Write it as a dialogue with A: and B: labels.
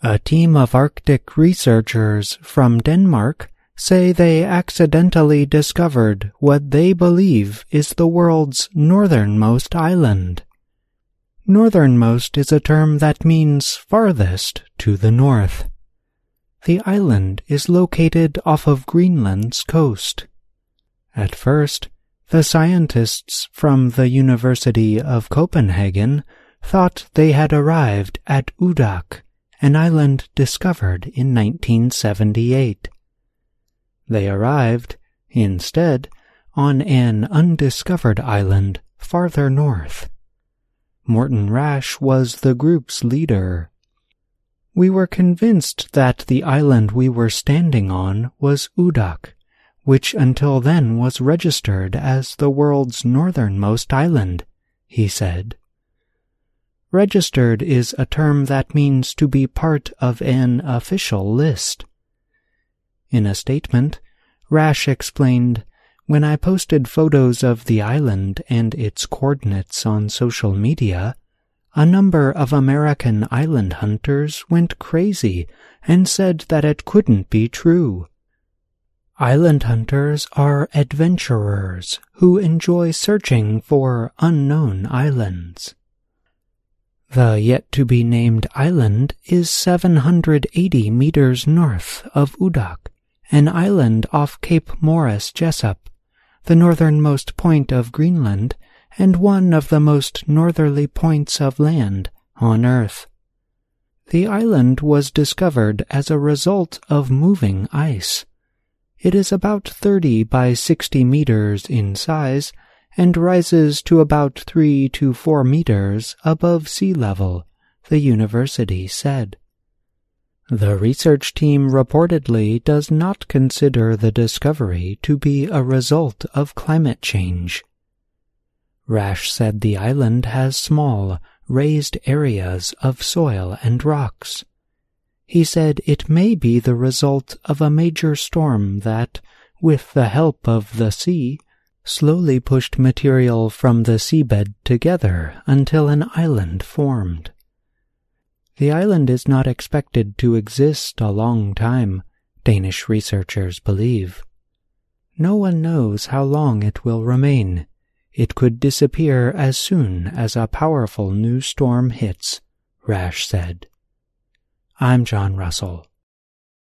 A: A team of Arctic researchers from Denmark say they accidentally discovered what they believe is the world's northernmost island. Northernmost is a term that means farthest to the north. The island is located off of Greenland's coast. At first, the scientists from the University of Copenhagen thought they had arrived at Udak, an island discovered in 1978. They arrived, instead, on an undiscovered island farther north. Morten Rasch was the group's leader. We were convinced that the island we were standing on was Udak, which until then was registered as the world's northernmost island, he said. Registered is a term that means to be part of an official list. In a statement, Rasch explained, "When I posted photos of the island and its coordinates on social media, a number of American island hunters went crazy and said that it couldn't be true. Island hunters are adventurers who enjoy searching for unknown islands." The yet-to-be-named island is 780 meters north of Udak, an island off Cape Morris Jesup, the northernmost point of Greenland and one of the most northerly points of land on Earth. The island was discovered as a result of moving ice. It is about 30 by 60 meters in size and rises to about 3 to 4 meters above sea level, the university said. The research team reportedly does not consider the discovery to be a result of climate change. Rasch said the island has small, raised areas of soil and rocks. He said it may be the result of a major storm that, with the help of the sea, slowly pushed material from the seabed together until an island formed. The island is not expected to exist a long time, Danish researchers believe. No one knows how long it will remain. It could disappear as soon as a powerful new storm hits, Rasch said. I'm John Russell.